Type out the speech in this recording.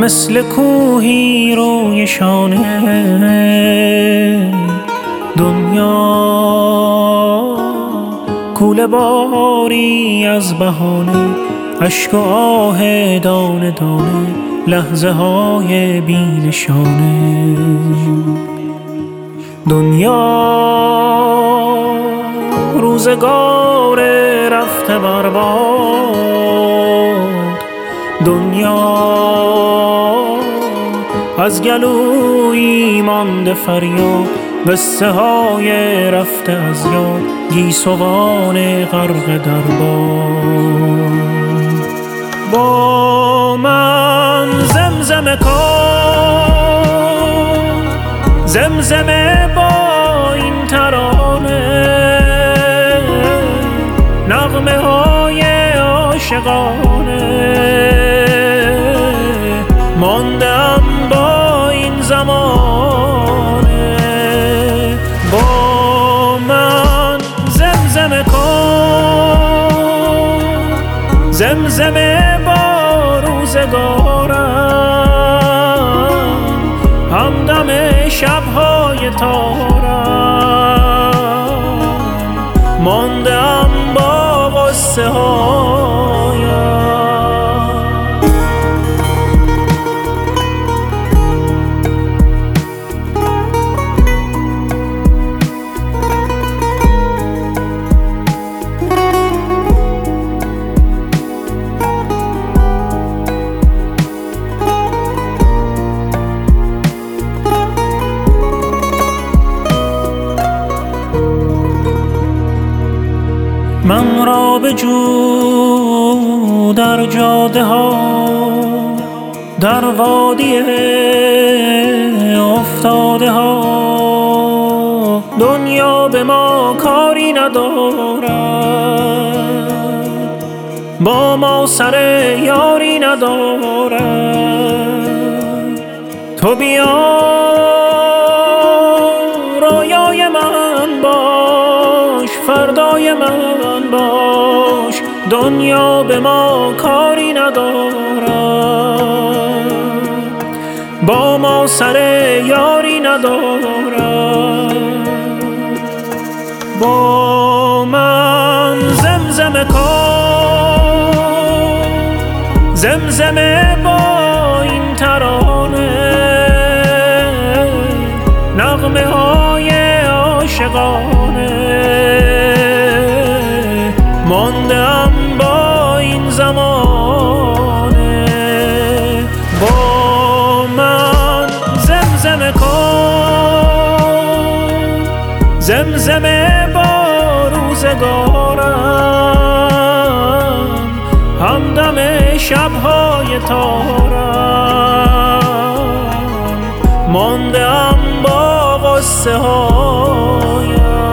مثل کوهی روی شانه دنیا، کوله باری از بهانه، اشک و آه دانه دانه، لحظه های بی نشانه. دنیا روزگار رفته برباد، دنیا از گلویی مانده فریاد، قصه های رفته از یاد، گیسوان غرق در باد. با من زمزمه کن، زمزمه با این ترانه، نغمه های عاشقانه. ماندم با این زمانه، با من زمزمه کن، زمزمه با روزگارم، همدم شبهای تارم، ماندم با غصه هایم. من را بجو در جاده ها، در وادی افتاده ها، دنیا به ما کاری ندارد، با ما سر یاری ندارد. تو بیا رویای من باش، فردای من باش، دنیا به ما کاری ندارد، با ما سر یاری ندارد. با من زمزمه کن، زمزمه با این ترانه، نغمه های عاشقانه. ماندم با این زمانه، با من زمزمه کن، زمزمه با روزگارم، همدم شبهای تارم، ماندم با غصه هایم.